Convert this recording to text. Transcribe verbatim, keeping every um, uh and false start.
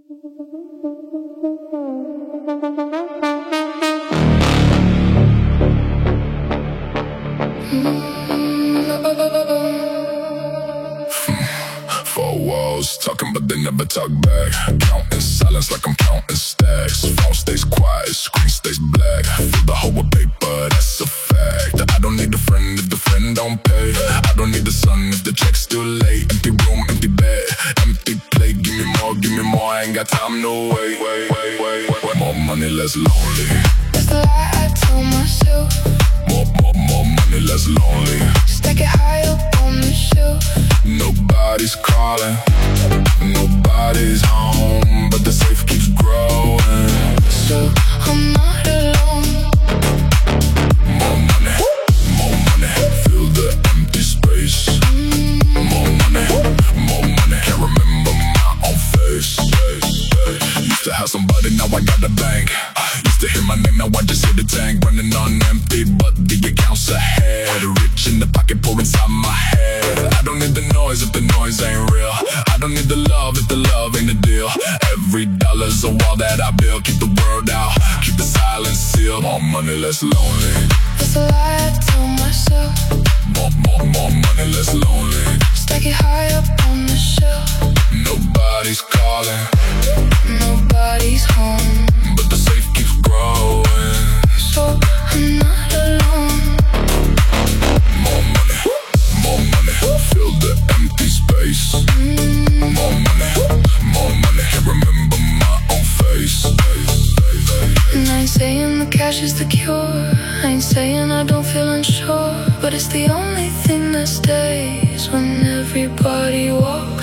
Four walls talking, but they never talk back. Counting silence like I'm counting stacks. Phone stays quiet, screen stays black. Fill the hole with paper, that's a fact. I don't need a friend if the friend don't pay. I don't need the sun if the check's still late. Empty room, empty bed, empty plate. Give me more, give me more, I ain't got time, no way. Wait, wait, wait, wait, wait. More money, less lonely. That's the lie I tell myself. More, more, more money, less lonely. Stack it high up on the shelf. Nobody's calling, nobody's home, but the safe keeps growing, so I'm not alone. More money, more money, fill the empty space. More money, more money, can't remember my own face. Used to have somebody, now I got a bank. Used to hear my name, now I just hear the tank running on empty, but the account's ahead. Rich in the pocket, pour inside my head. I don't need the noise if the noise ain't real. I don't need the love if the love ain't the deal. Every dollar's a wall that I build. Keep the word out, keep the silence sealed. More money, less lonely. That's the lie I tell myself. More, more, more money, less lonely. Stack it high up on the shelf. Nobody's calling, nobody's home, but the safe keeps growing, so I'm not alone. More money, more money, fill the empty space. mm. More money, more money, can't remember my own face. And I ain't saying the cash is the cure. I ain't saying I don't feel unsure, but it's the only thing that stays when everybody walks